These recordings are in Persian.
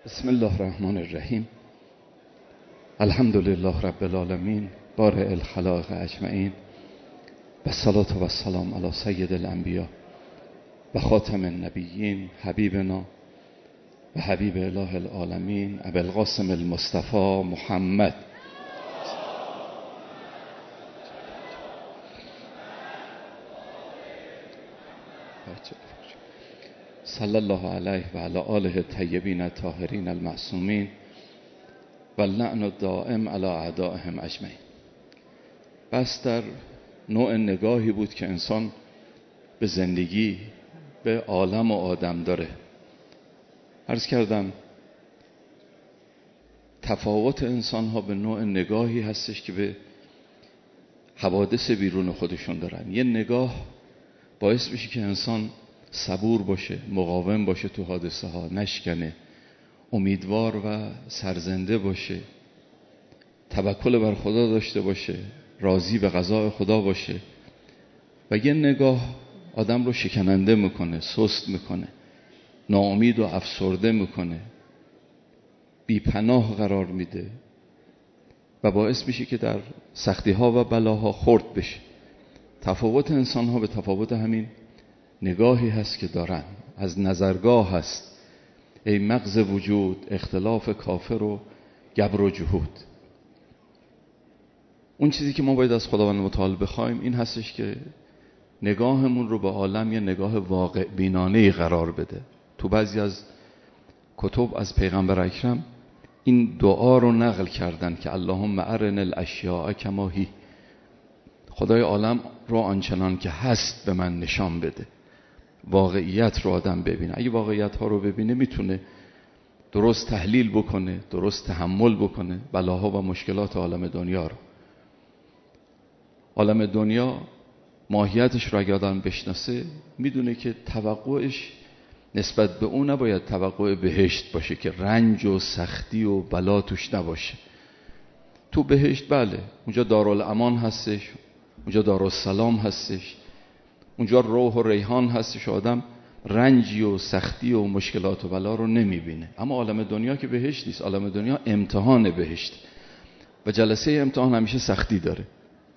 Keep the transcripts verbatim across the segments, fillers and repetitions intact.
بسم الله الرحمن الرحیم. الحمد لله رب العالمین بارئ الخلائق اجمعین و الصلاة و السلام علی سید الانبیاء و خاتم النبیین حبیبنا و حبیب اله العالمین ابی القاسم المصطفى محمد صلی الله علیه و علی آله الطیبین الطاهرین المعصومین و اللعن الدائم علی اعدائهم اجمعین. بس در نوع نگاهی بود که انسان به زندگی، به عالم و آدم داره. عرض کردم تفاوت انسان ها به نوع نگاهی هستش که به حوادث بیرون خودشون دارن. یه نگاه باعث میشه که انسان صبور باشه، مقاوم باشه، تو حادثه ها نشکنه، امیدوار و سرزنده باشه، توکل بر خدا داشته باشه، راضی به قضاء خدا باشه. و یه نگاه آدم رو شکننده میکنه، سست میکنه، ناامید و افسرده میکنه، بی پناه قرار میده و باعث میشه که در سختی ها و بلاها خرد بشه. تفاوت انسان ها به تفاوت همین نگاهی هست که دارن، از نظرگاه هست. ای مغز وجود اختلاف کافر و گبر و جهود. اون چیزی که ما باید از خداوند متعال بخوایم این هستش که نگاهمون رو به عالم یه نگاه واقع بینانه‌ای قرار بده. تو بعضی از کتب از پیغمبر اکرم این دعا رو نقل کردن که اللهم ارنا الاشیاء کما هی، خدای عالم رو آنچنان که هست به من نشان بده. واقعیت رو آدم ببینه. اگه واقعیت ها رو ببینه میتونه درست تحلیل بکنه، درست تحمل بکنه بلاها و مشکلات عالم دنیا رو. عالم دنیا ماهیتش رو اگه آدم بشناسه میدونه که توقعش نسبت به اون نباید توقع بهشت باشه که رنج و سختی و بلا توش نباشه. تو بهشت بله، اونجا دارالامان هستش، اونجا دارالسلام هستش، اونجا روح و ریحان هستش، آدم رنجی و سختی و مشکلات و بلا رو نمیبینه. اما عالم دنیا که بهشت نیست، عالم دنیا امتحان بهشت و جلسه امتحان همیشه سختی داره.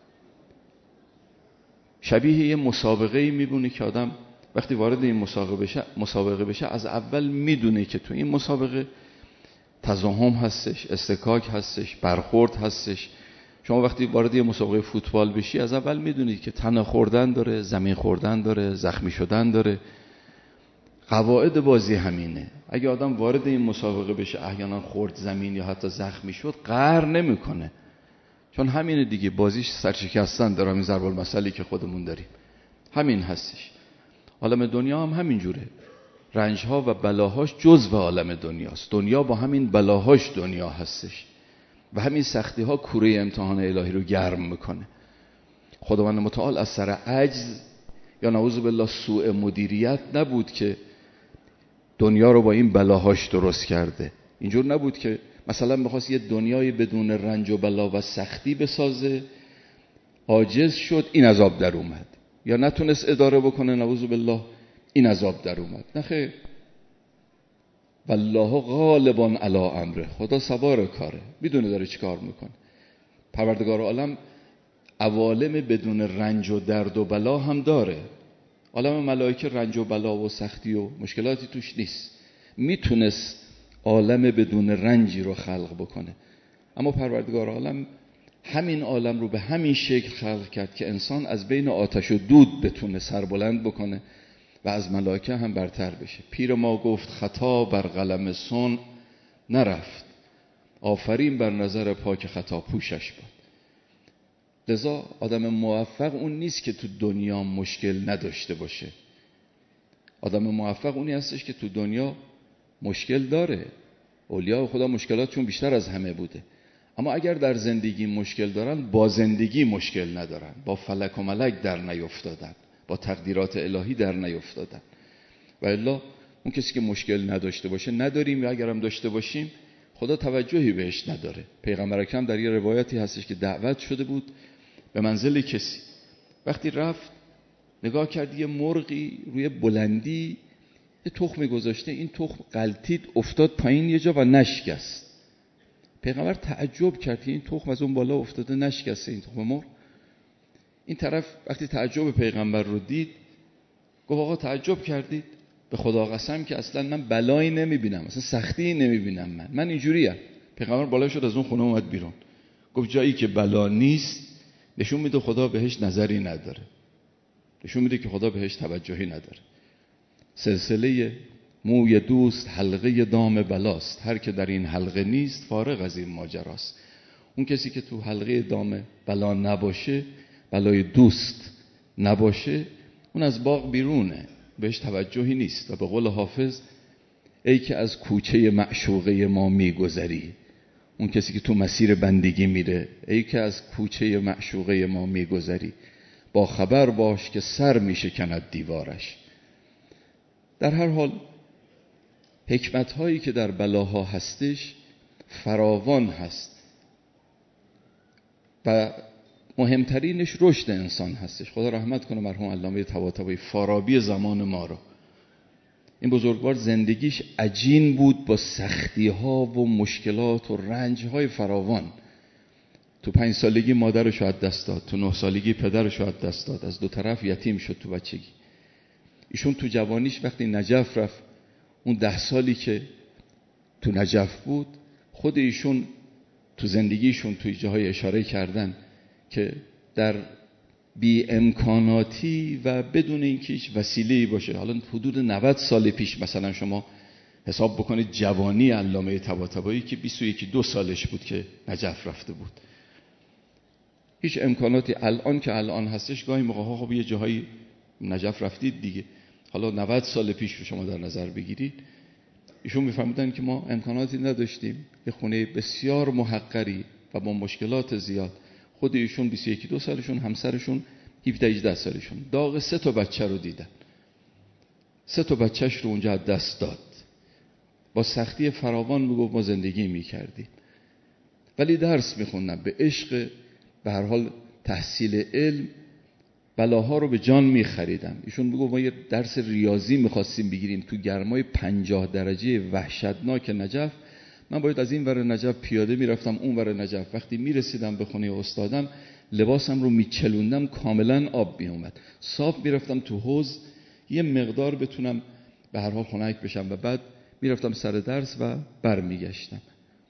شبیه یه مسابقه میبونه که آدم وقتی وارد این مسابقه بشه مسابقه بشه از اول میدونه که تو این مسابقه تزاحم هستش، استکاک هستش، برخورد هستش. شما وقتی وارد یه مسابقه فوتبال بشی از اول میدونید که تنه خوردن داره، زمین خوردن داره، زخمی شدن داره. قواعد بازی همینه. اگه آدم وارد این مسابقه بشه احیانا خورد زمین یا حتی زخمی شد، قهر نمیکنه، چون همینه دیگه، بازیش سرشکستن داره. همین ضرب المثلی که خودمون داریم همین هستش. عالم دنیا هم همین جوره. رنجها و بلاهاش جزو عالم دنیاست. دنیا با همین بلاهاش دنیا هستش و همین سختی ها کوره امتحان الهی رو گرم میکنه. خداوند متعال از سر عجز یا نعوذ بالله سوء مدیریت نبود که دنیا رو با این بلاهاش درست کرده. اینجور نبود که مثلا میخواست یه دنیای بدون رنج و بلا و سختی بسازه، عاجز شد این عذاب در اومد، یا نتونست اداره بکنه نعوذ بالله این عذاب در اومد. نه خیر، والله غالب علی امره، خدا سوار کاره، میدونه داره چی کار میکنه. پروردگار عالم عوالم بدون رنج و درد و بلا هم داره. عالم ملائکه رنج و بلا و سختی و مشکلاتی توش نیست، میتونست عالم بدون رنجی رو خلق بکنه. اما پروردگار عالم همین عالم رو به همین شکل خلق کرد که انسان از بین آتش و دود بتونه سربلند بکنه و از ملائکه هم برتر بشه. پیر ما گفت خطا بر قلم صنع نرفت، آفرین بر نظر پاک خطا پوشش بود. لذا آدم موفق اون نیست که تو دنیا مشکل نداشته باشه. آدم موفق اونی هستش که تو دنیا مشکل داره. اولیاء خدا مشکلاتشون بیشتر از همه بوده، اما اگر در زندگی مشکل دارن با زندگی مشکل ندارن، با فلک و ملک در نیفتادن، با تقدیرات الهی در نیفتادن. و الا اون کسی که مشکل نداشته باشه نداریم، یا اگرم داشته باشیم خدا توجهی بهش نداره. پیغمبر اکرم در یه روایتی هستش که دعوت شده بود به منزل کسی. وقتی رفت نگاه کرد یه مرغی روی بلندی یه تخمی گذاشته، این تخم غلطید افتاد پایین یه جا و نشکست. پیغمبر تعجب کرد که این تخم از اون بالا افتاده نشکسته، این تخم مرغ. این طرف وقتی تعجب پیغمبر رو دید گفت آقا تعجب کردید؟ به خدا قسم که اصلا من بلایی نمیبینم، اصلا سختی نمیبینم، من من اینجوریم. پیغمبر بالا شد از اون خونه اومد بیرون، گفت جایی که بلا نیست نشون میده خدا بهش نظری نداره، نشون میده که خدا بهش توجهی نداره. سلسله موی دوست حلقه دام بلاست، هر که در این حلقه نیست فارغ از این ماجراست. اون کسی که تو حلقه دام بلا نباشه، بلای دوست نباشه، اون از باغ بیرونه، بهش توجهی نیست. و به قول حافظ ای که از کوچه معشوقه ما میگذری، اون کسی که تو مسیر بندگی میره، ای که از کوچه معشوقه ما میگذری، با خبر باش که سر میشکند دیوارش. در هر حال حکمت هایی که در بلاها هستش فراوان هست و مهمترینش رشد انسان هستش. خدا رحمت کنه مرحوم علامه طباطبایی، فارابی زمان ما رو. این بزرگوار زندگیش عجین بود با سختی ها و مشکلات و رنج های فراوان. تو پنج سالگی مادرش رو از دست داد، تو نه سالگی پدرش رو از دست داد، از دو طرف یتیم شد تو بچگی. ایشون تو جوانیش وقتی نجف رفت، اون ده سالی که تو نجف بود، خود ایشون تو زندگیشون توی جاهای اشاره کردن که در بی امکاناتی و بدون اینکه هیچ وسیله‌ای باشه، حالا حدود نود سال پیش مثلا شما حساب بکنید جوانی علامه طباطبایی که بیست و یک دو سالش بود که نجف رفته بود، هیچ امکاناتی الان که الان هستش گاهی موقع خب یه جاهای نجف رفتید دیگه، حالا نود سال پیش رو شما در نظر بگیرید، ایشون میفهمیدن که ما امکاناتی نداشتیم، یه خونه بسیار محقری و با مشکلات زیاد. خود ایشون بیست و یک دو سالشون، همسرشون هفده هجده سالشون، داغ سه تا بچه رو دیدن، سه تا بچهش رو اونجا از دست داد. با سختی فراوان میگفت ما زندگی میکردیم ولی درس میخوندم، به عشق به هر حال تحصیل علم بلاها رو به جان میخریدم. ایشون میگفت ما یه درس ریاضی میخواستیم بگیریم تو گرمای پنجاه درجه وحشتناک نجف، من باید از این ور نجف پیاده میرفتم اون ور نجف، وقتی میرسیدم به خونه استادم لباسم رو میچلوندم کاملا آب میومد، صاف میرفتم تو حوض یه مقدار بتونم به هر حال خنک بشم و بعد میرفتم سر درس و برمیگشتم.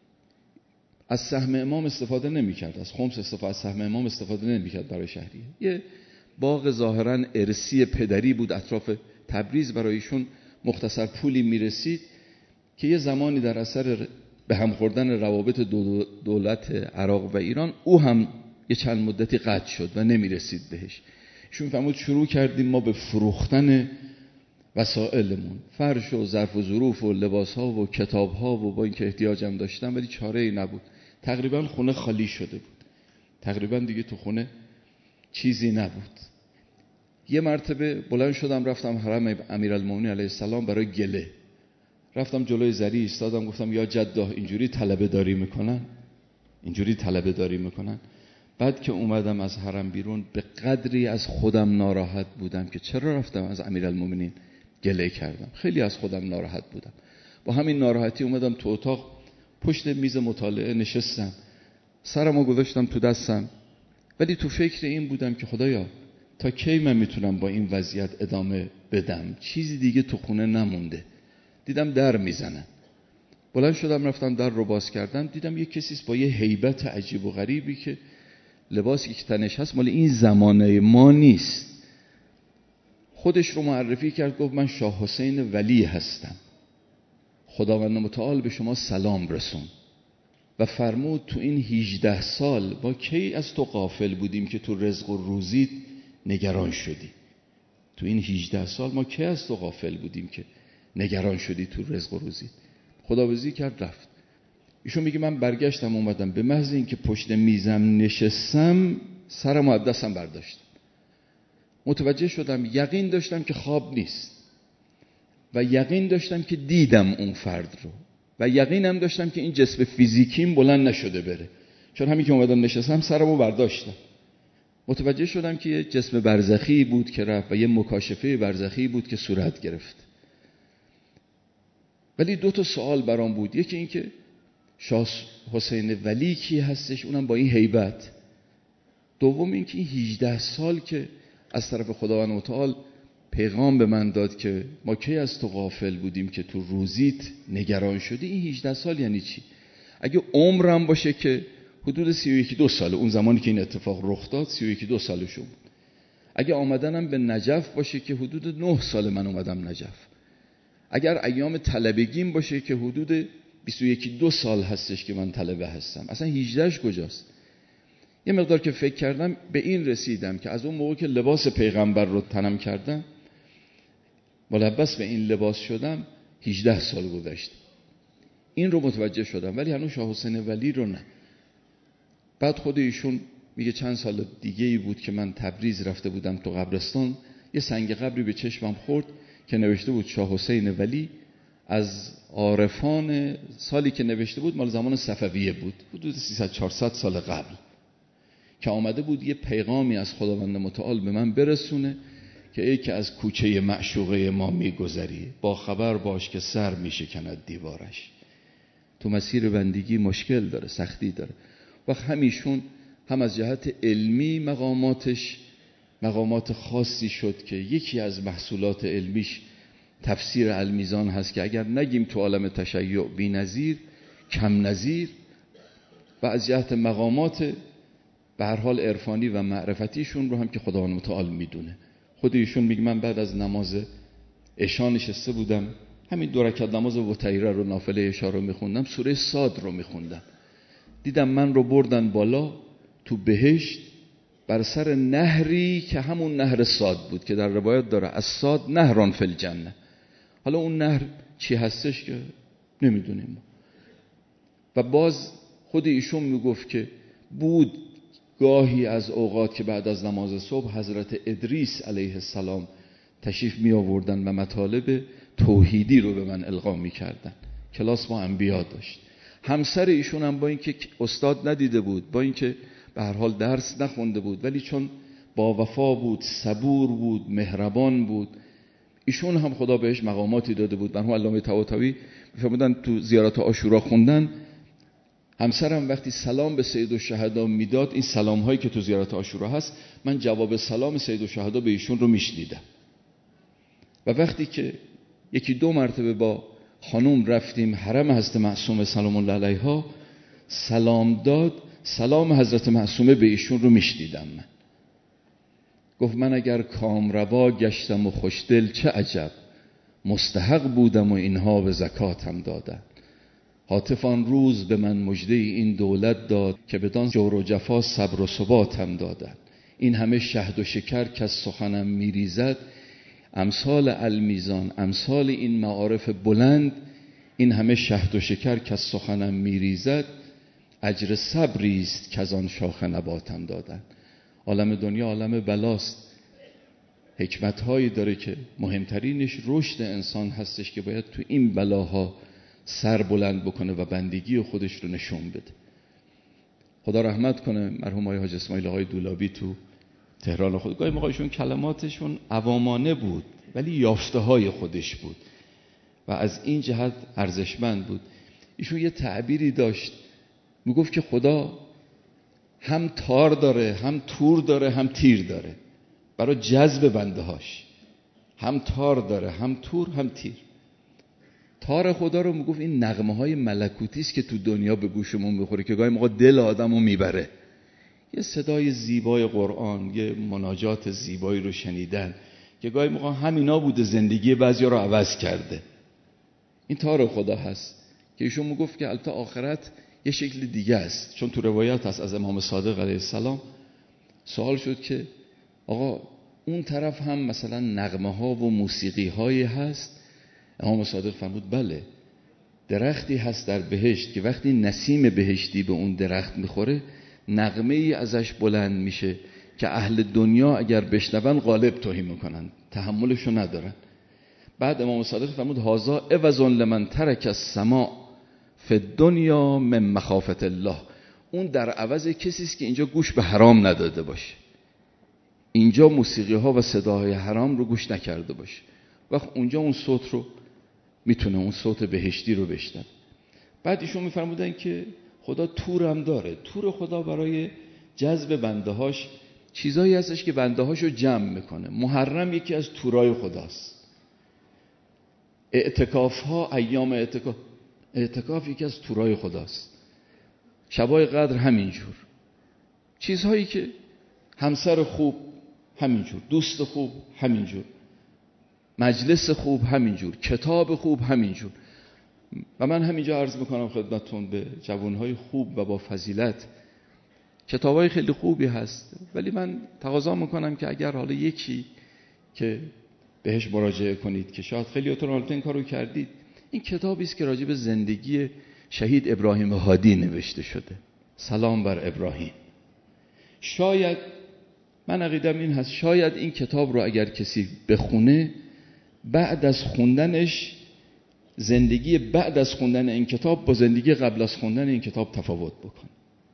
از سهم امام استفاده نمیکرد، از خمس استفاده، از سهم امام استفاده نمیکرد برای شهریه. یه باغ ظاهرا ارثی پدری بود اطراف تبریز، برایشون مختصر پولی میرسید که یه زمانی در اثر به هم خوردن روابط دولت عراق و ایران او هم یه چند مدتی قطع شد و نمیرسید بهش. ایشون فرمود شروع کردیم ما به فروختن وسائلمون، فرش و ظرف و ظروف و لباس ها و کتاب ها، و با اینکه احتیاجم داشتم ولی چاره ای نبود. تقریبا خونه خالی شده بود، تقریبا دیگه تو خونه چیزی نبود. یه مرتبه بلند شدم رفتم حرم امیرالمومنین علیه السلام برای گله، رفتم جلوی زری ایستادم گفتم یا جده اینجوری طلبه داری میکنن، اینجوری طلبه داری میکنن. بعد که اومدم از حرم بیرون به قدری از خودم ناراحت بودم که چرا رفتم از امیرالمومنین گله کردم، خیلی از خودم ناراحت بودم. با همین ناراحتی اومدم تو اتاق پشت میز مطالعه نشستم، سرمو گذاشتم تو دستم، ولی تو فکر این بودم که خدایا تا کی من میتونم با این وضعیت ادامه بدم، چیزی دیگه تو خونه نمونده. دیدم در میزنن، بلند شدم رفتم در رو باز کردم، دیدم یه کسیست با یه هیبت عجیب و غریبی که لباسی که تنش هست مال این زمانه ما نیست. خودش رو معرفی کرد، گفت من شاه حسین ولی هستم، خداوند متعال به شما سلام رسون و فرمود تو این هجده سال با کی از تو غافل بودیم که تو رزق و روزیت نگران شدی؟ تو این هجده سال ما کی از تو غافل بودیم که نگران شدی تو رزق و روزیت؟ خداویسی کرد رفت. ایشون میگه من برگشتم اومدم به محض اینکه پشت میزم نشستم سرمو از دستم برداشتم، متوجه شدم یقین داشتم که خواب نیست و یقین داشتم که دیدم اون فرد رو و یقینم داشتم که این جسم فیزیکیم بلند نشده بره، چون همین که اومدم نشستم سرمو برداشتم. متوجه شدم که یه جسم برزخی بود که رفت و یه مکاشفه برزخی بود که صورت گرفت. ولی دو تا سوال برام بود. یکی این که شاه حسین ولی کی هستش، اونم با این هیبت. دوم این که این هجده سال که از طرف خداوند متعال پیغام به من داد که ما کی از تو غافل بودیم که تو روزیت نگران شدی، این هجده سال یعنی چی؟ اگه عمرم باشه که حدود سی و یک دو ساله، اون زمانی که این اتفاق رخ داد سی و یک دو سالشون بود. اگه آمدنم به نجف باشه که حدود نه سال من اومدم نجف. اگر ایام طلبگیم باشه که حدود بیست و یک دو سال هستش که من طلبه هستم. اصلا هجدهش کجاست؟ یه مقدار که فکر کردم به این رسیدم که از اون موقع که لباس پیغمبر رو تنم کردم، ملبس به این لباس شدم، هجده سال گذشت. این رو متوجه شدم، ولی هنوز شاه حسین ولی رو نه. بعد خود ایشون میگه چند سال دیگه ای بود که من تبریز رفته بودم تو قبرستان، یه سنگ قبری به چشمم خورد که نوشته بود شاه حسین ولی. از عارفان سالی که نوشته بود مال زمان صفویه بود، حدود سیصد چهارصد سال قبل، که آمده بود یه پیغامی از خداوند متعال به من برسونه که ای که از کوچه معشوقه ما میگذری، با خبر باش که سر میشکند دیوارش. تو مسیر بندگی مشکل داره، سختی داره. و همیشون هم از جهت علمی مقاماتش مقامات خاصی شد که یکی از محصولات علمیش تفسیر المیزان هست که اگر نگیم تو عالم تشیع بی نظیر، کم نظیر، و از جهت مقامات به هر حال عرفانی و معرفتیشون رو هم که خداوند متعال میدونه. خود ایشون میگه من بعد از نماز عشا نشسته بودم، همین دو رکعت نماز وتیره رو نافله عشا رو میخوندم، سوره صاد رو میخوندم، دیدم من رو بردن بالا تو بهشت بر سر نهری که همون نهر صاد بود که در روایت داره از صاد نهران فی الجنه. حالا اون نهر چی هستش که نمیدونیم. و باز خود ایشون میگفت که بود گاهی از اوقات که بعد از نماز صبح حضرت ادریس علیه السلام تشریف می آوردن و مطالب توحیدی رو به من القا می کردن. کلاس با انبیا داشت. همسر ایشون هم با اینکه استاد ندیده بود، با اینکه به هر حال درس نخونده بود، ولی چون با وفا بود، صبور بود، مهربان بود، ایشون هم خدا بهش مقاماتی داده بود. مرحوم علامه طباطبایی میفرمودن تو زیارت عاشورا خوندن، همسرم وقتی سلام به سید الشهدا میداد، این سلام هایی که تو زیارت عاشورا هست، من جواب سلام سید الشهدا به ایشون رو میشنیدم. و وقتی که یکی دو مرتبه با خانوم رفتیم حرم حضرت معصومه سلام الله علیها، سلام داد، سلام حضرت معصومه به ایشون رو میشنیدم. من گفت من اگر کامروا گشتم و خوشدل چه عجب، مستحق بودم و اینها به زکاتم دادن. هاتفان روز به من مژده این دولت داد که بدان جور و جفا صبر و ثباتم دادن. این همه شهد و شکر که از سخنم میریزد، امثال المیزان، امثال این معارف بلند، این همه شهد و شکر که از سخنم میریزد، اجر صبری است که از آن شاخ نباتم دادن. عالم دنیا عالم بلاست، حکمت‌هایی داره که مهمترینش رشد انسان هستش که باید تو این بلاها سر بلند بکنه و بندگی خودش رو نشون بده. خدا رحمت کنه مرحوم آقای حاج اسماعیل آقای دولابی تو تهران. خود گاهی موقعشون کلماتشون عوامانه بود ولی یافته های خودش بود و از این جهت ارزشمند بود. ایشون یه تعبیری داشت، میگفت که خدا هم تار داره، هم تور داره، هم تیر داره برای جذب بنده هاش. هم تار داره، هم تور، هم تیر. تار خدا رو میگفت این نغمه های ملکوتی است که تو دنیا به گوشمون میخوره که گاهی موقع دل آدمو میبره. یه صدای زیبای قرآن، یه مناجات زیبایی رو شنیدن که گاهی موقع همینا بوده زندگی بعضیا رو عوض کرده. این تار خدا هست که ایشون میگفت که البته آخرت یه شکل دیگه است. چون تو روایت هست از امام صادق علیه السلام سوال شد که آقا اون طرف هم مثلا نغمه ها و موسیقی هایی هست؟ امام صادق فرمود بله، درختی هست در بهشت که وقتی نسیم بهشتی به اون درخت میخوره نغمه ای ازش بلند میشه که اهل دنیا اگر بشنون غالب توهی میکنن، تحملشو ندارن. بعد امام صادق فرمود هازا عوض لمن ترک السماع فی الدنیا من مخافت الله. اون در عوض کسی است که اینجا گوش به حرام نداده باشه، اینجا موسیقی ها و صداهای حرام رو گوش نکرده باشه، وقت اونجا اون صوت رو میتونه اون صوت بهشتی رو بشنوه. بعد ایشون میفرمودن که خدا تور هم داره. تور خدا برای جذب بنده هاش چیزایی هستش که بنده هاشو جمع میکنه. محرم یکی از تورای خداست. اعتکاف ها، ایام اعتکاف اعتکاف یکی از تورای خداست. شبای قدر همینجور. چیزهایی که همسر خوب همینجور، دوست خوب همینجور، مجلس خوب همینجور، کتاب خوب همینجور. و من همینجا عرض میکنم خدمتتون به جوانهای خوب و با فضیلت، کتابای خیلی خوبی هست، ولی من تقاضا میکنم که اگر حالا یکی که بهش مراجعه کنید که شاید خیلیاتون حالت این کارو کردید، این کتابی است که راجع به زندگی شهید ابراهیم هادی نوشته شده. سلام بر ابراهیم. شاید من عقیدم این هست، شاید این کتاب رو اگر کسی بخونه، بعد از خوندنش زندگی بعد از خوندن این کتاب با زندگی قبل از خوندن این کتاب تفاوت بکنه.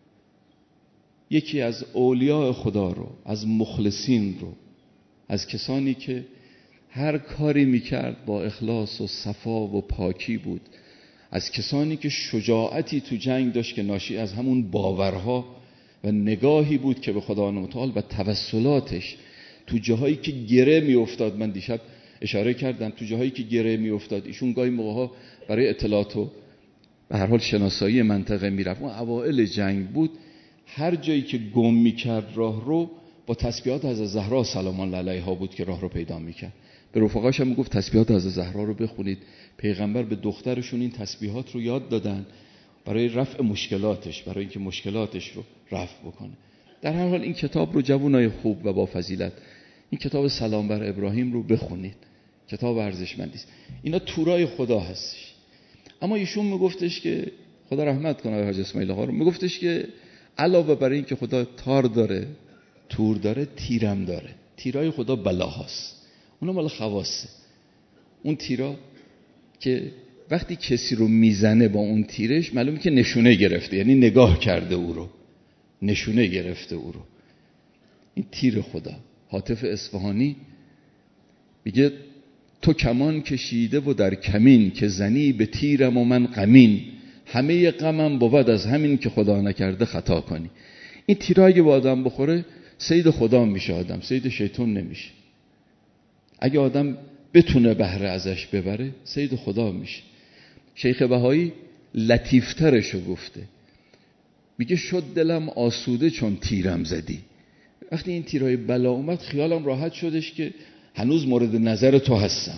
یکی از اولیاء خدا رو، از مخلصین رو، از کسانی که هر کاری میکرد با اخلاص و صفا و پاکی بود، از کسانی که شجاعتی تو جنگ داشت که ناشی از همون باورها و نگاهی بود که به خدا متعال و توسلاتش تو جاهایی که گره میافتاد. من دیشب اشاره کردم تو جاهایی که گره میافتاد ایشون گاهی موقع‌ها برای اطلاعات و به هر حال شناسایی منطقه میرفت. اون اوائل جنگ بود، هر جایی که گم میکرد راه رو با تسبیحات حضرت زهرا سلام الله علیها بود که راه رو پیدا میکرد. به رفقاش هم میگفت تسبیحات حضرت زهرا رو بخونید. پیغمبر به دخترشون این تسبیحات رو یاد دادن برای رفع مشکلاتش، برای اینکه مشکلاتش رو رفع بکنه. در هر حال این کتاب رو جوانای خوب و با فضیلت، این کتاب سلام بر ابراهیم رو بخونید. کتاب ارزشمندی است. اینا تورای خدا هستش. اما ایشون میگفتش که خدا رحمت کنه آقای حاج اسماعیل آقا رو، میگفتش که علاوه بر این که خدا تار داره، تور داره، تیرم داره. تیرای خدا بلاهاست. اونا مال خواصه. اون تیرا که وقتی کسی رو میزنه با اون تیرش معلومه که نشونه گرفته، یعنی نگاه کرده او رو، نشونه گرفته او رو. این تیر خدا. حاتف اصفهانی میگه تو کمان کشیده و در کمین، که زنی به تیرم و من غمین، همه غمم بود از همین که خدا نکرده خطا کنی. این تیرا اگه با آدم بخوره صید خدا میشه، آدم صید شیطان نمیشه. اگه آدم بتونه بهره ازش ببره صید خدا میشه. شیخ بهایی لطیفترشو گفته، میگه شد دلم آسوده چون تیرم زدی. وقتی این تیرهای بلا اومد خیالم راحت شدش که هنوز مورد نظر تو هستم.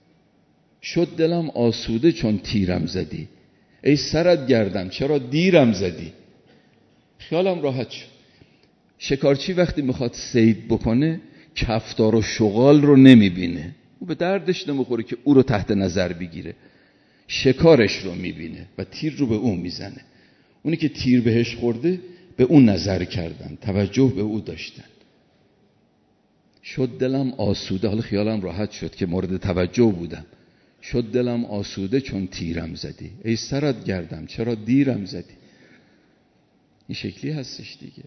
شد دلم آسوده چون تیرم زدی، ای سرت گردم چرا دیرم زدی. خیالم راحت شد. شکارچی وقتی میخواد صید بکنه کفتار و شغال رو نمیبینه، او به دردش نمیخوره که او رو تحت نظر بگیره، شکارش رو میبینه و تیر رو به اون میزنه. اونی که تیر بهش خورده به اون نظر کردن، توجه به او داشتن. شد دلم آسوده، حالا خیالم راحت شد که مورد توجه بودم. شد دلم آسوده چون تیرم زدی، ای سرت گردم چرا دیرم زدی. این شکلی هستش دیگه.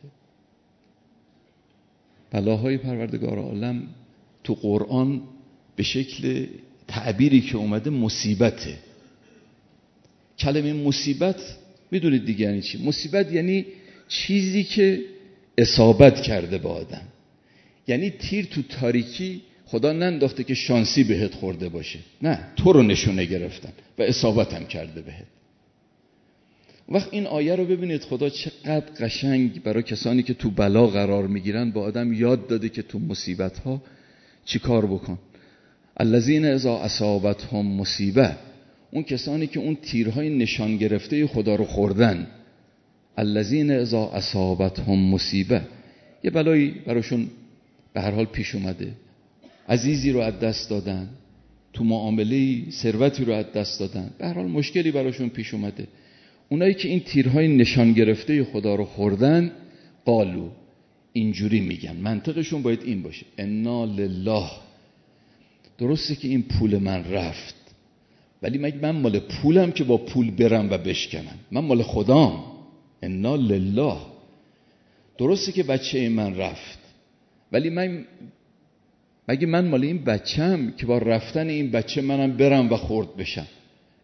بلاهای پروردگار عالم تو قرآن به شکل تعبیری که اومده مصیبته. کلمه مصیبت میدونید دیگه یعنی چی؟ مصیبت یعنی چیزی که اصابت کرده به آدم. یعنی تیر تو تاریکی خدا ننداخته که شانسی بهت خورده باشه، نه، تو رو نشونه گرفتن و اصابت هم کرده بهت. وقت این آیه رو ببینید خدا چقدر قشنگ برای کسانی که تو بلا قرار میگیرن با آدم یاد داده که تو مصیبت ها چی کار بکن. الذین اذا اصابتهم مصیبه، اون کسانی که اون تیرهای نشان گرفته خدا رو خوردن. الذین اذا اصابتهم مصیبه، یه بلایی براشون به هر حال پیش اومده، عزیزی رو از دست دادن، تو معامله ثروتی رو از دست دادن، به هر حال مشکلی براشون پیش اومده. اونایی که این تیرهای نشان گرفته خدا رو خوردن، قالو، اینجوری میگن، منطقشون باید این باشه، انا لله، درسته که این پول من رفت، ولی مگه من مال پولم که با پول برم و بشکنم؟ من مال خدام. انا لله. درسته که بچه من رفت، ولی من مگه من مال این بچم که با رفتن این بچه منم برم و خورد بشم؟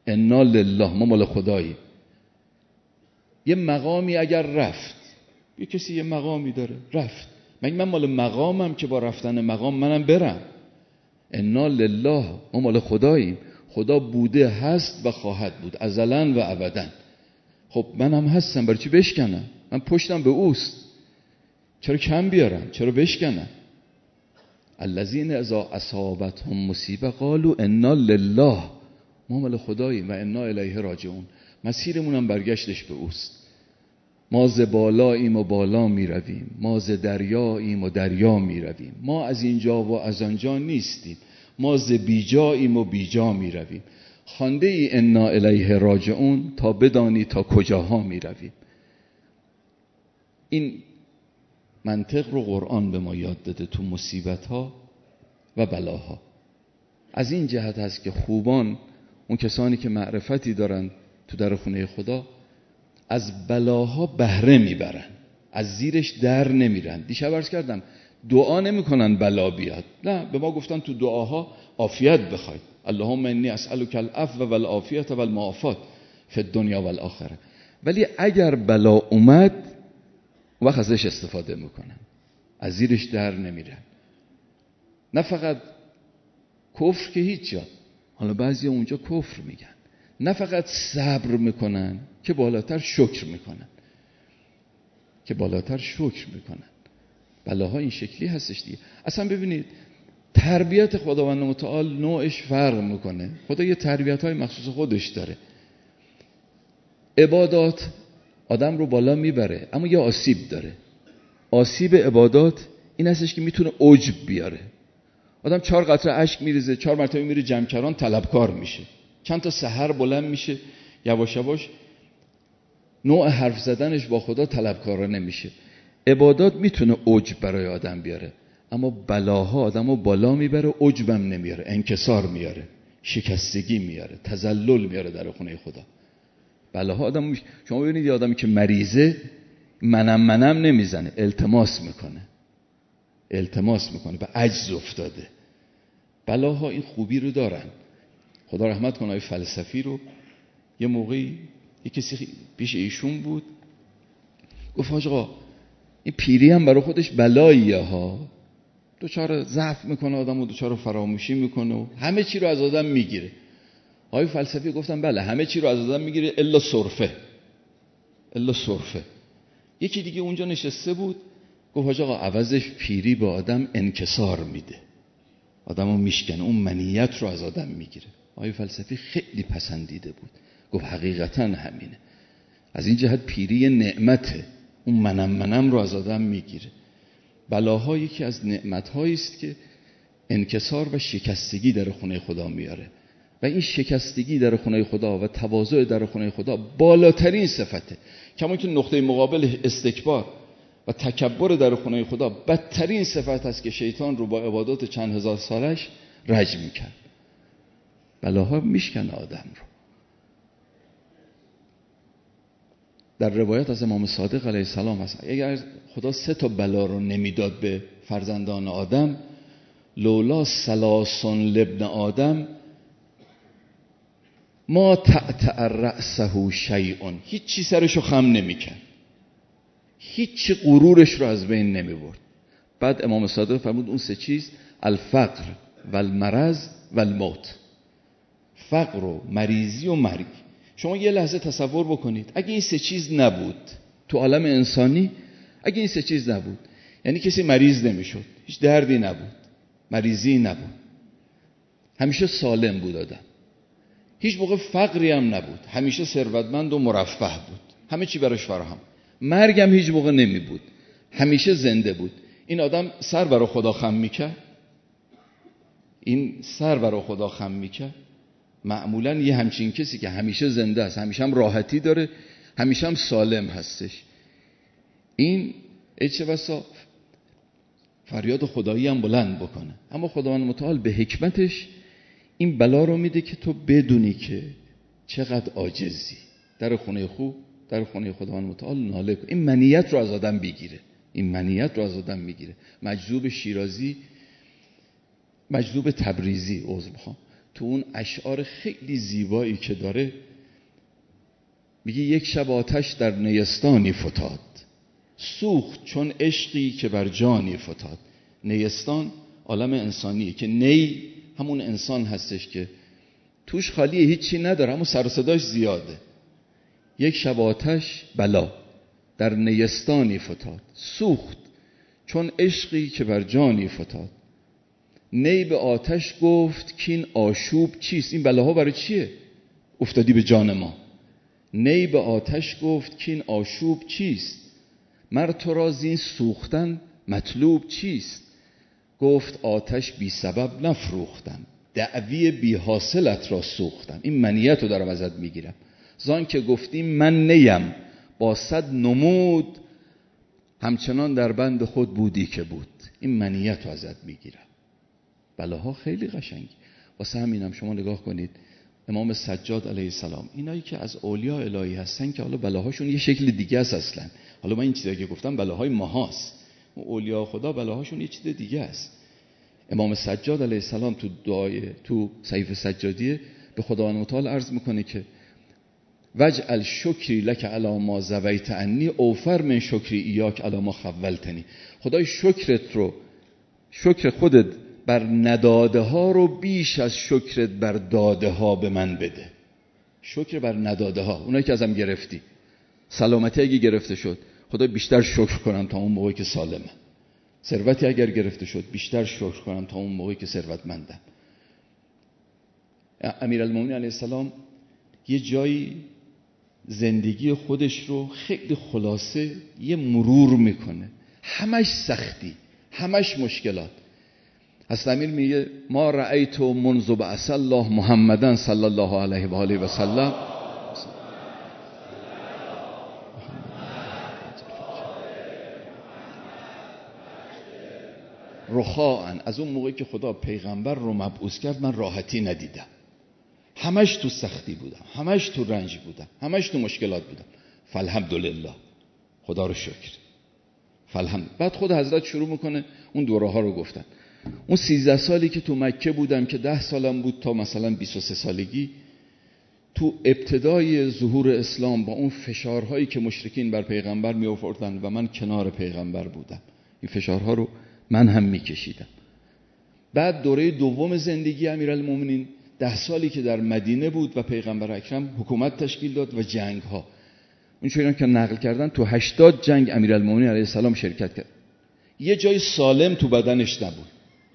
انا لله، ما مال خداییم. یه مقامی اگر رفت، یه کسی یه مقامی داره رفت، مگه من مال مقامم که با رفتن مقام منم برم؟ انا لله، ما مال خداییم. خدا بوده، هست و خواهد بود ازلا و ابدا. خب من هم هستم، برای چی بشکنم؟ من پشتم به اوست، چرا کم بیارم؟ چرا بشکنم؟ الذین اذا اصابتهم مصیبه قالوا انا لله، ما مال خداییم و انا الیه راجعون. مسیرمون هم برگشتش به اوست. ما ز بالاییم و بالا می رویم، ما ز دریاییم و دریا می رویم، ما از اینجا و از آنجا نیستیم، ما ز بیجاییم و بیجا می رویم. خوانده ای انا الیه راجعون تا بدانی تا کجاها می رویم. این منطق رو قرآن به ما یاد داده تو مصیبت ها و بلاها. از این جهت هست که خوبان، اون کسانی که معرفتی دارن تو در خونه خدا، از بلاها بهره میبرن، از زیرش در نمیرن. دیشب عرض کردم دعا نمیکنن بلا بیاد، نه، به ما گفتن تو دعاها عافیت بخواید. اللهم انی اسألک العفو والعافیت والمعافات فی الدنیا والآخره. ولی اگر بلا اومد، وقت ازش استفاده میکنن، از زیرش در نمیرن. نه فقط کفر که هیچ جا، حالا بعضی اونجا کفر میگن، نه فقط صبر میکنن که بالاتر شکر میکنن، که بالاتر شکر میکنن. بلاها این شکلی هستش دیگه. اصلا ببینید تربیت خداوند متعال نوعش فرق میکنه. خدا یه تربیت های مخصوص خودش داره. عبادات آدم رو بالا میبره، اما یه آسیب داره. آسیب عبادات این هستش که میتونه عجب بیاره. آدم چهار قطره اشک میریزه، چهار مرتبه میره جمکران، طلبکار میشه. چند تا سحر بلند میشه، یواش یواش نوع حرف زدنش با خدا طلبکارانه میشه. عبادات میتونه عجب برای آدم بیاره، اما بلاها آدم رو بالا میبره، عجبم نمیاره، انکسار میاره، شکستگی میاره، تذلل میاره در خونه خدا. بلاها آدم میشه. شما ببینید یه آدمی که مریضه منم منم نمیزنه، التماس میکنه، التماس میکنه، به عجز افتاده. بلاها این خوبی رو دارن. خدا رحمت کنه آقای فلسفی رو، یه موقعی یه کسی پیش ایشون بود، گفت حاج آقا این پیری هم برای خودش بلاییه ها، دوچار ضعف میکنه آدمو، دوچار فراموشی میکنه و همه چی رو از آدم میگیره. آقای فلسفی گفتن بله همه چی رو از آدم میگیره الا سرفه، الا سرفه. یکی دیگه اونجا نشسته بود، گفت حاج آقا عوضش پیری به آدم انکسار میده، آدمو میشکنه، اون منیت رو از آدم میگیره. آقای فلسفی خیلی پسندیده بود، گفت حقیقتا همینه. از این جهت پیری نعمته، اون منم منم رو از آدم میگیره. بلاها یکی از نعمت‌هایی است که انکسار و شکستگی در خونه خدا میاره و این شکستگی در خونه خدا و تواضع در خونه خدا بالاترین صفته. کما که نقطه مقابل استکبار و تکبر در خونه خدا بدترین صفت است که شیطان رو با عبادات چند هزار سالش رجم میکرد. بلاها میشکنه آدم رو. در روایت از امام صادق علیه السلام هست اگر خدا سه تا بلا رو نمیداد به فرزندان آدم، لولا سلاسن لابن آدم ما تعتع رأسه شیء، هیچ چی سرشو خم نمیکرد، هیچ چی غرورش رو از بین نمیبرد. بعد امام صادق فرمود اون سه چیز الفقر والمرض والموت، فقر و مریضی و مرگ. شما یه لحظه تصور بکنید اگه این سه چیز نبود تو عالم انسانی، اگه این سه چیز نبود، یعنی کسی مریض نمیشد، هیچ دردی نبود، مریضی نبود، همیشه سالم بود آدم، هیچ موقع فقری هم نبود، همیشه ثروتمند و مرفه بود، همه چی براش فراهم، مرگ هم هیچ موقع نمی بود، همیشه زنده بود. این آدم سر برای خدا خم میکرد؟ این سر برای خدا خم میکرد؟ معمولا یه همچین کسی که همیشه زنده است، همیشه هم راحتی داره، همیشه هم سالم هستش، این چه بسا فریاد خدایی هم بلند بکنه. اما خداوند متعال به حکمتش این بلا رو میده که تو بدونی که چقدر عاجزی. در خونه خوب، در خونه خداوند متعال ناله کن. این منیت رو از آدم بگیره، این منیت رو از آدم میگیره. مجذوب شیرازی، مجذوب تبریزی، عذر میخوام، تو اون اشعار خیلی زیبایی که داره میگه یک شب آتش در نیستانی فتاد، سوخت چون عشقی که بر جانی فتاد. نیستان عالم انسانیه که نی همون انسان هستش که توش خالیه، هیچی نداره، همون سر و صداش زیاده. یک شب آتش بلا در نیستانی فتاد، سوخت چون عشقی که بر جانی فتاد. نی به آتش گفت که این آشوب چیست؟ این بلاها برای چیه افتادی به جان ما؟ نی به آتش گفت که این آشوب چیست؟ مر تو را زین سوختن مطلوب چیست؟ گفت آتش بی سبب نفروختم، دعوی بی حاصلت را سوختم. این منیت رو دارم ازت میگیرم، زان که گفتیم من نیم، با صد نمود همچنان در بند خود بودی که بود. این منیت رو ازت میگیرم. بلاها خیلی قشنگی. واسه همینم شما نگاه کنید امام سجاد علیه السلام، اینایی که از اولیاء الهی هستن که حالا بلاهاشون یه شکل دیگه است اصلا. حالا من این چیزایی که گفتم بلاهای ماهاست، اولیاء خدا بلاهاشون یه چیز دیگه است. امام سجاد علیه السلام تو دعای تو صحیفه سجادیه به خداوند متعال عرض میکنه که وجعل شکری لک علی ما زویت عنی اوفر من شکری ایاک علی ما خولتنی. خدای شکرت رو، شکر خودت بر نداده ها رو بیش از شکرت بر داده ها به من بده. شکر بر نداده ها، اونایی که ازم گرفتی، سلامتی اگه گرفته شد خدای بیشتر شکر کنم تا اون موقعی که سالمه. ثروتی اگر گرفته شد بیشتر شکر کنم تا اون موقعی که ثروتمندم. امیرالمومنین علیه السلام یه جایی زندگی خودش رو خیلی خلاصه یه مرور میکنه، همش سختی، همش مشکلات. حضرت امیر میگه ما رأیت منذ بعث الله محمدن صلی الله علیه و آله و سلم رخاء، از اون موقعی که خدا پیغمبر رو مبعوث کرد من راحتی ندیدم. همش تو سختی بودم، همش تو رنج بودم، همش تو مشکلات بودم. فالحمدلله، خدا رو شکر. فالحمد. بعد خود حضرت شروع میکنه اون دوره ها رو گفتن. اون سیزده سالی که تو مکه بودم که ده سالم بود تا مثلا بیست و سه سالگی، تو ابتدای ظهور اسلام با اون فشارهایی که مشرکین بر پیغمبر می آوردن و من کنار پیغمبر بودم، این فشارها رو من هم می کشیدم. بعد دوره دوم زندگی امیرالمومنین ده سالی که در مدینه بود و پیغمبر اکرم حکومت تشکیل داد و جنگ ها، اون چون که نقل کردن تو هشتاد جنگ امیرالمومنین علیه السلام شرکت کرد. یه جای سالم تو بدنش نبود،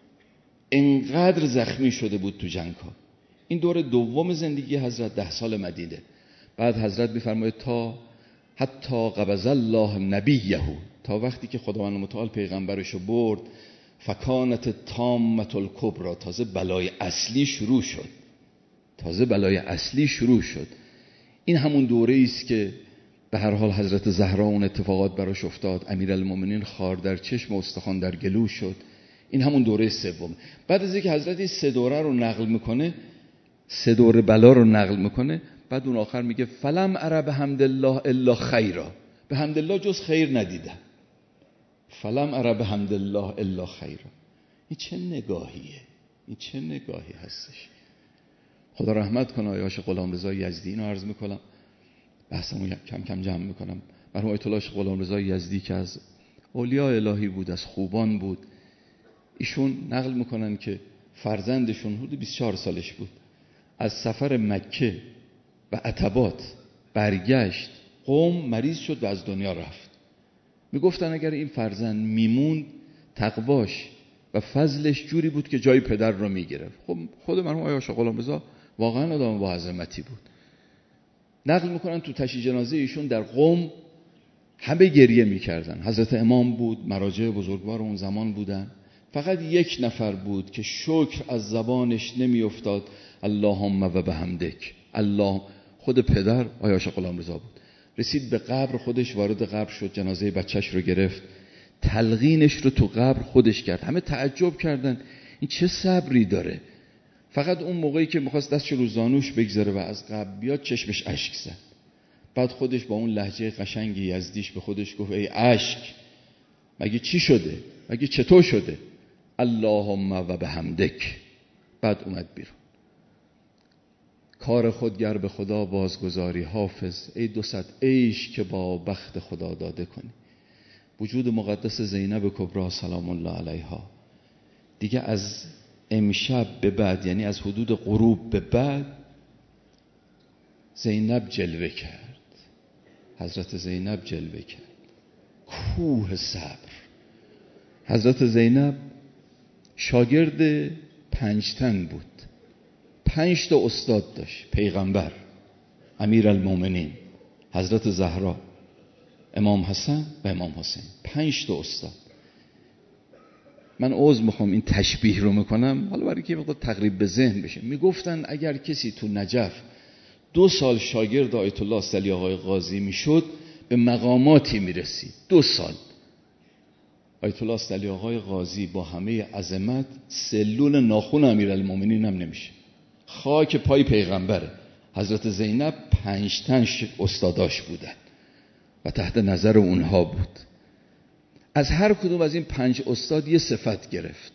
انقدر زخمی شده بود تو جنگ ها. این دور دوم زندگی حضرت، ده سال مدینه. بعد حضرت میفرماید تا حتی قبض الله نبیه، تا وقتی که خداوند متعال پیغمبرشو برد، فکانت تامت الکبری، تازه بلای اصلی شروع شد. تازه بلای اصلی شروع شد. این همون دوره است که به هر حال حضرت زهرا اون اتفاقات براش افتاد، امیرالمومنین خار در چشم و استخوان در گلو شد. این همون دوره سوم. بعد از اینکه حضرت این سه دوره رو نقل میکنه، سه دوره بلا رو نقل میکنه، بعد اون آخر میگه فلم اره بحمدالله الا خیرا، به حمدالله جز خیر ندیدم. فلم اره بحمدالله الا خیرا. این چه نگاهیه، این چه نگاهی هستش. خدا رحمت کنه آیاش غلامرضا یزدی. اینو عرض میکنم، بحثمو کم کم جمع میکنم. مرحوم آیت الله غلامرضا یزدی که از اولیاء الهی بود، از خوبان بود، ایشون نقل میکنن که فرزندشون حدود بیست و چهار سالش بود، از سفر مکه و عتبات برگشت قم، مریض شد و از دنیا رفت. میگفتن اگر این فرزند میموند تقواش و فضلش جوری بود که جای پدر رو میگرفت. خب خود مرحوم آقای عاشق غلامرضا واقعا آدم با عظمتی بود. نقل میکنن تو تشییع جنازه ایشون در قم همه گریه میکردن. حضرت امام بود، مراجع بزرگوار اون زمان بودن، فقط یک نفر بود که شکر از زبانش نمیافتاد، اللهم و بحمدک. الله، خود پدر آقای عاشق غلامرضا بود. رسید به قبر، خودش وارد قبر شد، جنازه بچهش رو گرفت، تلقینش رو تو قبر خودش کرد. همه تعجب کردن این چه صبری داره. فقط اون موقعی که میخواست دستش رو زانوش بگذاره و از قبر بیاد چشمش اشک زد. بعد خودش با اون لهجه قشنگ یزدیش به خودش گفت ای اشک، مگه چی شده؟ مگه چطور شده؟ اللهم و بحمدک. بعد اومد بیرون. کار خود گر به خدا بازگذاری حافظ، ای دو صد عیش که با بخت خدا داده کنی. وجود مقدس زینب کبری سلام الله علیها دیگه از امشب به بعد، یعنی از حدود غروب به بعد، زینب جلوه کرد. حضرت زینب جلوه کرد. کوه صبر. حضرت زینب شاگرد پنج تن بود. پنج تا استاد داشت. پیغمبر، امیرالمومنین، حضرت زهرا، امام حسن و امام حسین. پنج تا استاد. من عذر میخوام این تشبیه رو میکنم حالا برای که مقدار تقریب به ذهن بشه. میگفتن اگر کسی تو نجف دو سال شاگرد آیت الله سلی آقای قاضی میشد به مقاماتی میرسید. دو سال آیت الله سلی آقای قاضی با همه عظمت سلول ناخن امیرالمومنین هم نمیشه. خاک پای پیغمبره. حضرت زینب پنج تن استاداش بودن و تحت نظر اونها بود. از هر کدوم از این پنج استاد یه صفت گرفت.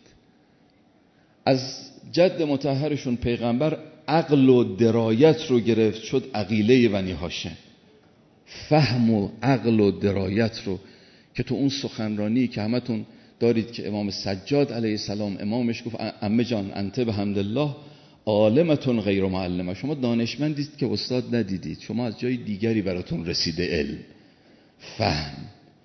از جد مطهرشون پیغمبر عقل و درایت رو گرفت، شد عقیله بنی هاشم. فهم و عقل و درایت رو که تو اون سخنرانی که همتون دارید که امام سجاد علیه السلام امامش گفت عمه جان انت بحمدالله عالمتون غیر معلمه، شما دانشمندید که استاد ندیدید، شما از جای دیگری براتون رسیده علم، فهم.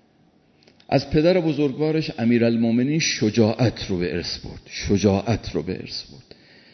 از پدر بزرگوارش امیرالمومنین شجاعت رو به ارث برد. شجاعت رو به ارث برد.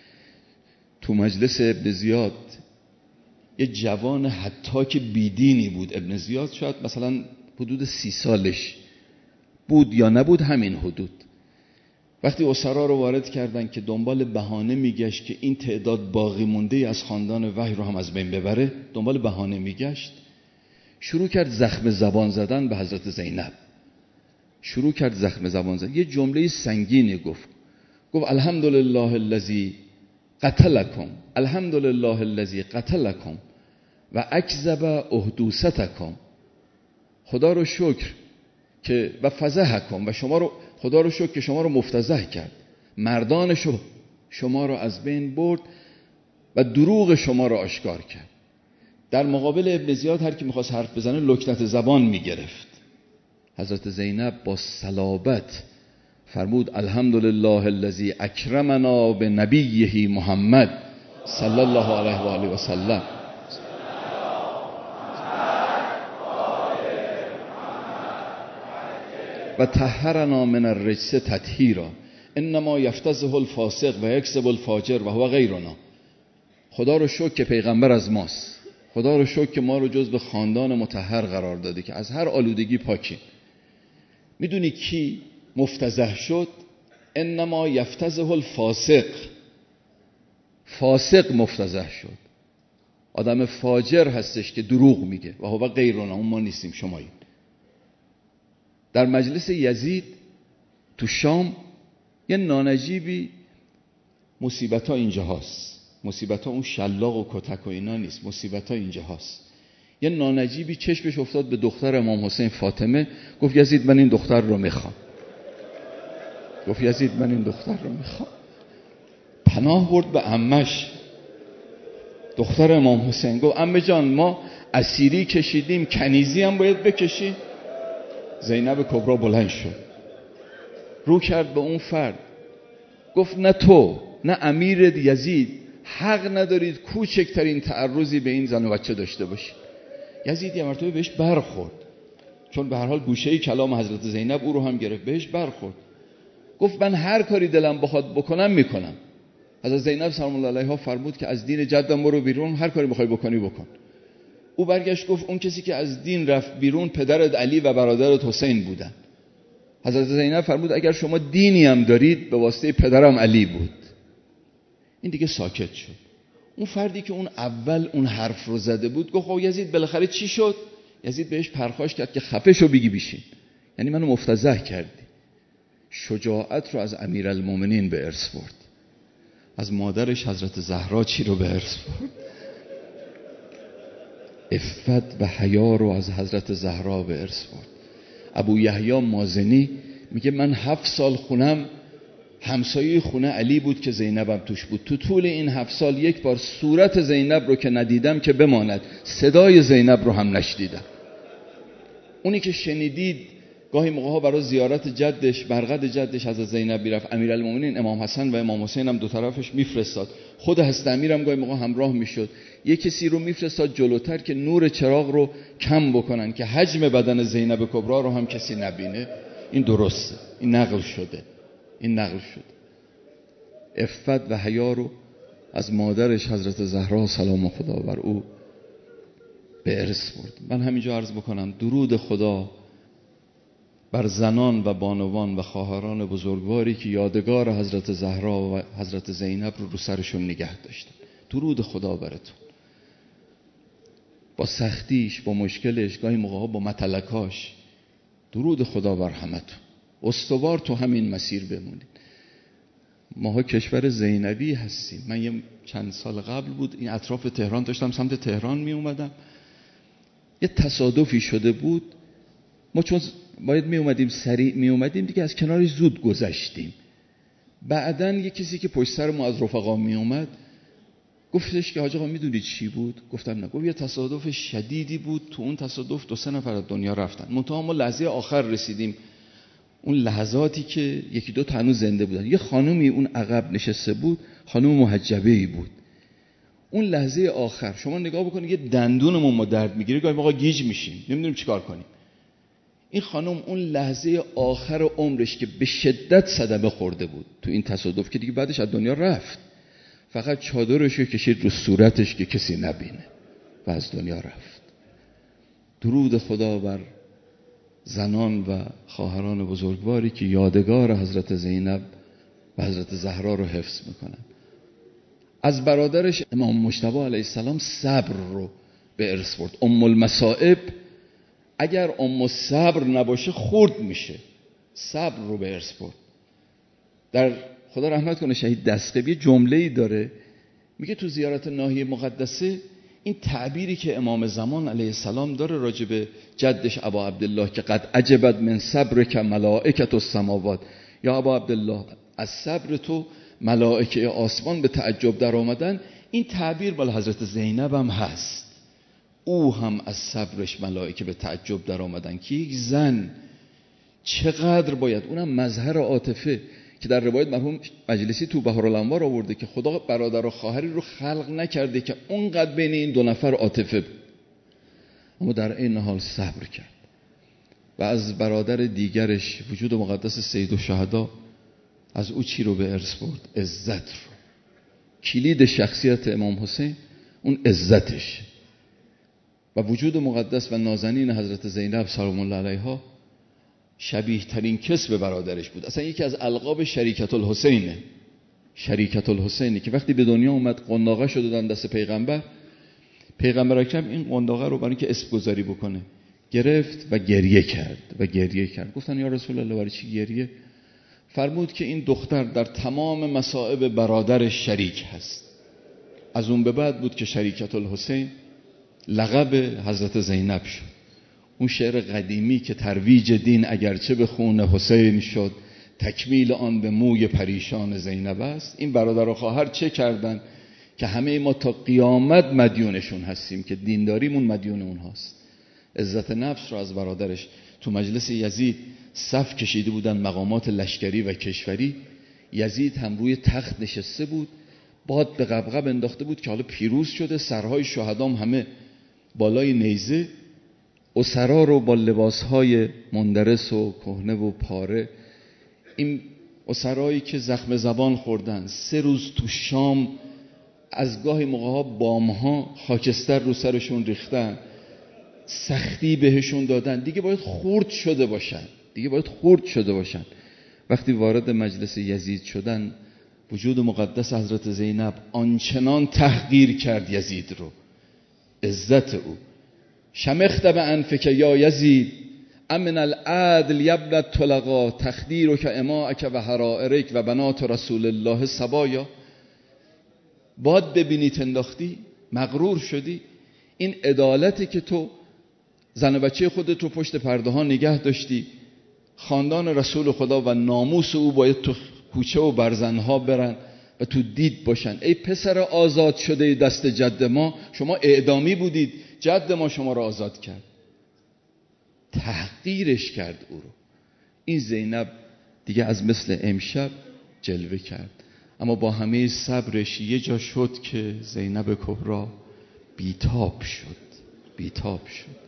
تو مجلس ابن زیاد یه جوان حتی که بیدینی بود. ابن زیاد شاید مثلا حدود سی سالش بود یا نبود، همین حدود. وقتی اسرا رو وارد کردن که دنبال بهانه میگشت که این تعداد باقی مونده از خاندان وحی رو هم از بین ببره، دنبال بهانه میگشت، شروع کرد زخم زبان زدن به حضرت زینب. شروع کرد زخم زبان زدن. یه جمله سنگینی گفت. گفت الحمدلله الذی قتلکم، الحمدلله الذی قتلکم و اکذب احدوثتکم. خدا رو شکر که و فضحکم، و شما رو خدا رو شکر که شما رو مفتضح کرد، مردانشو شما رو از بین برد و دروغ شما رو آشکار کرد. در مقابل ابن زیاد هر کی میخواست حرف بزنه لکنت زبان میگرفت. حضرت زینب با صلابت فرمود الحمدلله الذی اکرمنا به نبیه محمد صلی الله علیه و آله و سلم و طهرنا من الرجس تطهیرا انما یفتزه الفاسق و یکسب الفاجر و هو غیرنا. خدا رو شکر که پیغمبر از ماست. خدا رو شکر که ما رو جزو خاندان مطهر قرار داده که از هر آلودگی پاکیم. میدونی کی مفتضح شد؟ انما یفتزه الفاسق. فاسق مفتضح شد. آدم فاجر هستش که دروغ میگه و هو غیرنا، اون ما نیستیم، شماییم. در مجلس یزید تو شام یه نانجیبی، مصیبت ها اینجا هست، مصیبت ها اون شلاق و کتک و اینا نیست، مصیبت ها اینجا هست. یه نانجیبی چشمش افتاد به دختر امام حسین فاطمه، گفت یزید من این دختر رو میخوام. گفت یزید من این دختر رو میخوام. پناه برد به عمش دختر امام حسین، گفت عمه جان ما اسیری کشیدیم، کنیزی هم باید بکشیم. زینب کبری بلند شد، رو کرد به اون فرد، گفت نه تو نه امیر یزید حق ندارید کوچکترین تعرضی به این زن و بچه داشته باشید. یزید یه مرتبه بهش برخورد، چون به هر حال گوشه کلام حضرت زینب او رو هم گرفت، بهش برخورد. گفت من هر کاری دلم بخواد بکنم میکنم. حضرت زینب سلام الله علیها فرمود که از دین جدم برو بیرون، هر کاری بخوای بکنی بکن. او برگشت گفت اون کسی که از دین رفت بیرون پدرت علی و برادرت حسین بودن. حضرت زینب فرمود اگر شما دینی هم دارید به واسطه پدرم علی بود. این دیگه ساکت شد. اون فردی که اون اول اون حرف رو زده بود گفت خب یزید بالاخره چی شد؟ یزید بهش پرخاش کرد که خفه شو بگی بیشین، یعنی منو مفتضح کردی. شجاعت رو از امیرالمومنین به ارث برد. از مادرش حضرت زهرا چی رو به ارث برد؟ عفت و حیا رو از حضرت زهرا به ارث برد. ابو یحیی مازنی میگه من هفت سال خونم همسایه خونه علی بود که زینبم توش بود. تو طول این هفت سال یک بار صورت زینب رو که ندیدم که بماند، صدای زینب رو هم نشنیدم. اونی که شنیدید گاهی موقع ها برای زیارت جدش، برقد جدش از زینب میرفت، امیرالمومنین امام حسن و امام حسین هم دو طرفش میفرستاد، خود حضرت امیرم گاهی موقع همراه میشد، یک کسی رو میفرستاد جلوتر که نور چراغ رو کم بکنن که حجم بدن زینب کبرا رو هم کسی نبینه. این درسته، این نقل شده، این نقل شده. عفت و حیا رو از مادرش حضرت زهرا سلام خدا بر او به ارث برد. من همینجا عرض بکنم درود خدا بر زنان و بانوان و خواهران بزرگواری که یادگار حضرت زهرا و حضرت زینب رو رو سرشون نگه داشتن. درود خدا براتون، با سختیش، با مشکلش، گاهی موقعا با متلکاش. درود خدا بر همتون، استوار تو همین مسیر بمونید. ماها کشور زینبی هستیم. من یه چند سال قبل بود این اطراف تهران داشتم سمت تهران می اومدم، یه تصادفی شده بود، ما چون باید می اومدیم سریع می اومدیم دیگه از کنارش زود گذشتیم. بعدن یه کسی که پشت سر ما از رفقا می اومد گفتش که حاج آقا میدونید چی بود؟ گفتم نه. گفت یه تصادف شدیدی بود، تو اون تصادف دو سه نفر از دنیا رفتن، منتها ما لحظه آخر رسیدیم، اون لحظاتی که یکی دو تا هنوز زنده بودن. یه خانومی اون عقب نشسته بود، خانم محجبه‌ای بود. اون لحظه آخر شما نگاه بکنید یه دندونمون ما درد میگیره، گاهی موقع گیج میشیم نمیدونیم چیکار کنیم. این خانم اون لحظه آخر عمرش که به شدت صدمه خورده بود تو این تصادف که دیگه بعدش از دنیا رفت، فقط چادرش رو کشید رو صورتش که کسی نبینه و از دنیا رفت. درود خدا بر زنان و خواهران بزرگواری که یادگار حضرت زینب و حضرت زهرا رو حفظ میکنن. از برادرش امام مجتبی علیه السلام صبر رو به ارث برد. ام المصائب اگر ام الصبر نباشه خرد میشه، صبر رو به ارث برد. در خدا رحمت کنه شهید دستقیب یه جمله‌ای داره، میگه تو زیارت ناحیه مقدسه این تعبیری که امام زمان علیه السلام داره راجع به جدش ابا عبدالله که قد عجبت من صبرک ملائکة السماوات، یا ابا عبدالله از صبر تو ملائکه آسمان به تعجب در آمدن. این تعبیر مال حضرت زینب هم هست، او هم از صبرش ملائکه به تعجب در آمدن که یک زن چقدر باید، اونم مظهر عاطفه که در روایت مرحوم مجلسی تو بهارالانوار آورده که خدا برادر و خواهری رو خلق نکرده که اونقدر بین این دو نفر عاطفه بود، اما در این حال صبر کرد. و از برادر دیگرش وجود مقدس سید الشهدا از او چی رو به ارث برد؟ عزت رو. کلید شخصیت امام حسین اون عزتش. و وجود مقدس و نازنین حضرت زینب سلام الله علیها شبیه ترین کس به برادرش بود. اصلا یکی از القاب شریکت الحسینه، شریکت الحسینی که وقتی به دنیا اومد قنداقه شد دادن دست پیغمبر، پیغمبر اکرم این قنداقه رو برای اینکه اسم گذاری بکنه گرفت و گریه کرد و گریه کرد. گفتن یا رسول الله برای چی گریه؟ فرمود که این دختر در تمام مصائب برادرش شریک هست. از اون به بعد بود که شریکت الحسین لقب حضرت زینب شد. اون شعر قدیمی که ترویج دین اگرچه به خون حسین شد، تکمیل آن به موی پریشان زینب است. این برادر و خواهر چه کردن که همه ما تا قیامت مدیونشون هستیم، که دینداریمون مدیون اونهاست. عزت نفس رو از برادرش تو مجلس یزید صف کشیده بودن، مقامات لشکری و کشوری. یزید هم روی تخت نشسته بود، باد به قبقب انداخته بود که حالا پیروز شده، سرهای شهدام همه بالای نیزه، اسرا رو با لباسهای مندرس و کهنه و پاره، این اسرایی که زخم زبان خوردن، سه روز تو شام از گاهی موقعها بامها خاکستر رو سرشون ریختن، سختی بهشون دادن، دیگه باید خرد شده باشن، دیگه باید خرد شده باشن. وقتی وارد مجلس یزید شدن، وجود مقدس حضرت زینب آنچنان تحقیر کرد یزید رو، عزت او. شمخت به انفک یا یزید امن العدل یبن الطلقا تخدیر که اماک و حرائرک و بنات رسول الله سبایا. باد ببینی تنداختی، مغرور شدی. این عدالتی که تو زن و بچه خودت رو پشت پرده ها نگه داشتی، خاندان رسول خدا و ناموس او باید تو کوچه و برزنها برن و تو دید باشن. ای پسر آزاد شده دست جد ما، شما اعدامی بودید، جد ما شما رو آزاد کرد. تحقیرش کرد او رو. این زینب دیگه از مثل امشب جلوه کرد، اما با همه صبرش یه جا شد که زینب کبرا بیتاب شد بیتاب شد.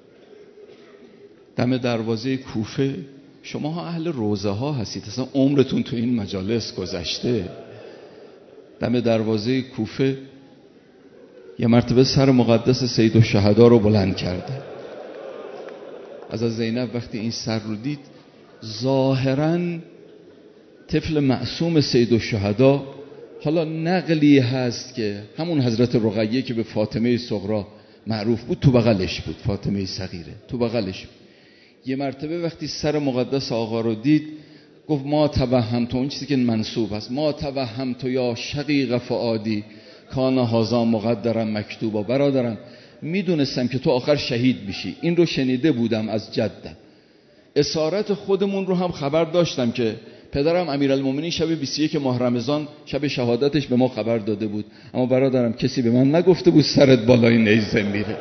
دم دروازه کوفه، شما ها اهل روزه ها هستید، اصلا عمرتون تو این مجالس گذشته. دم دروازه کوفه یه مرتبه سر مقدس سید الشهدا رو بلند کرده. از زینب وقتی این سر رو دید، ظاهراً طفل معصوم سید الشهدا، حالا نقلی هست که همون حضرت رقیه که به فاطمه صغرا معروف بود تو بغلش بود، فاطمه صغیره تو بغلش بود. یه مرتبه وقتی سر مقدس آقا رو دید گفت ما توهمت، اون چیزی که منسوب هست، ما توهمت یا شقیق فؤادی کان هذا مقدرم مکتوبا. برادرم میدونستم که تو آخر شهید میشی، این رو شنیده بودم از جدم. اسارت خودمون رو هم خبر داشتم که پدرم امیرالمومنین شب بیست و یک ماه رمضان شب شهادتش به ما خبر داده بود، اما برادرم کسی به من نگفته بود سرت بالای نیزه میره.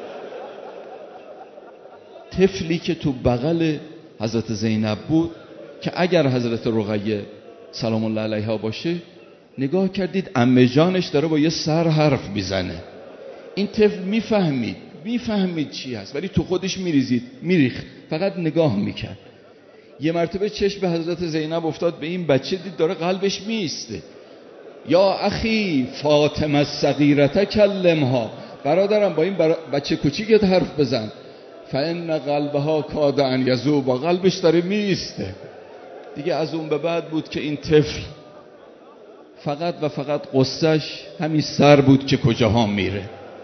طفلی که تو بغل حضرت زینب بود که اگر حضرت رقیه سلام الله علیها باشه، نگاه کردید عمه جانش داره با یه سر حرف میزنه. این طفل میفهمید میفهمید چی هست، ولی تو خودش میریزید میریخ، فقط نگاه میکرد. یه مرتبه چشم به حضرت زینب افتاد به این بچه، دید داره قلبش میسته. یا اخی فاطمه الصغیرة کلمها، برادرم با این بچه کوچیکت حرف بزن. فان قلبها کاد ان یذوب، قلبش داره میسته. دیگه از اون به بعد بود که این طفل فقط و فقط قصهش همین سر بود که کجاها میره.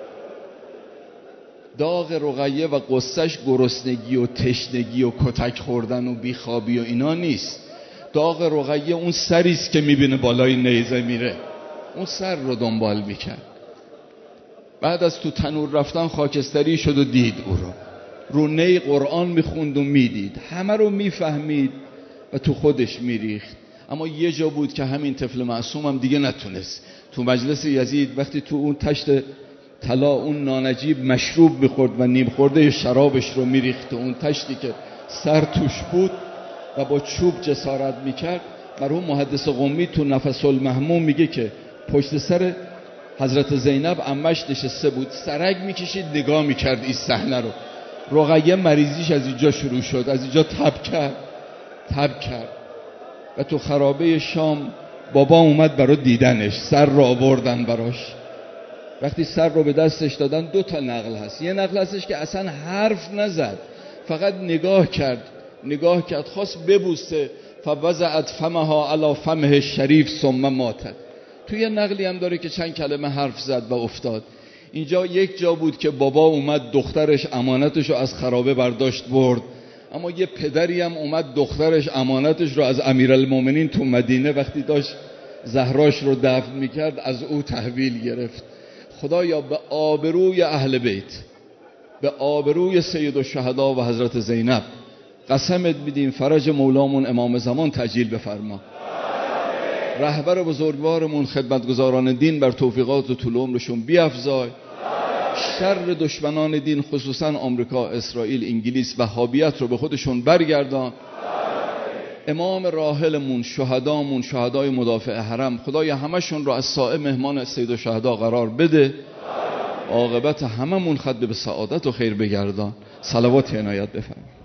داغ رقیه و قصهش گرسنگی و تشنگی و کتک خوردن و بیخوابی و اینا نیست. داغ رقیه اون سریست که میبینه بالای نیزه میره، اون سر رو دنبال میکرد. بعد از تو تنور رفتن خاکستری شد و دید او رو رو نی قرآن میخوند و میدید، همه رو میفهمید و تو خودش میریخت. اما یه جا بود که همین طفل معصوم هم دیگه نتونست. تو مجلس یزید وقتی تو اون تشت طلا اون نانجیب مشروب میخورد و نیم خورده شرابش رو میریخت، اون تشتی که سر توش بود و با چوب جسارت میکرد. مرحوم محدث قمی تو نفس المهموم میگه که پشت سر حضرت زینب عمش نشسته بود، سرک میکشید نگاه میکرد این صحنه رو. رقیه مریضیش از اینجا شروع شد، از اینجا تب کرد تب کرد و تو خرابه شام بابا اومد برای دیدنش، سر رو آوردن براش. وقتی سر رو به دستش دادن دو تا نقل هست. یه نقل هستش که اصلا حرف نزد، فقط نگاه کرد نگاه کرد خواست ببوسه، فوضعت فمها علی فمه شریف ثم ماتت. توی یه نقلی هم داره که چند کلمه حرف زد و افتاد. اینجا یک جا بود که بابا اومد دخترش امانتش رو از خرابه برداشت برد، اما یه پدری هم اومد دخترش امانتش رو از امیرالمومنین تو مدینه وقتی داشت زهراش رو دفن میکرد از او تحویل گرفت. خدایا به آبروی اهل بیت، به آبروی سید الشهدا و حضرت زینب قسمت میدیم فرج مولامون امام زمان تعجیل بفرما. رهبر بزرگوارمون خدمتگزاران دین بر توفیقات و طول عمرشون بیفزای. شر دشمنان دین خصوصا آمریکا، اسرائیل، انگلیس، وهابیت رو به خودشون برگردان. امام راحلمون، شهدامون، شهدای مدافع حرم، خدای همشون رو از سائه مهمان سید الشهدا قرار بده. عاقبت هممون خط به سعادت و خیر بگردان. صلوات عنایت بفرمایید.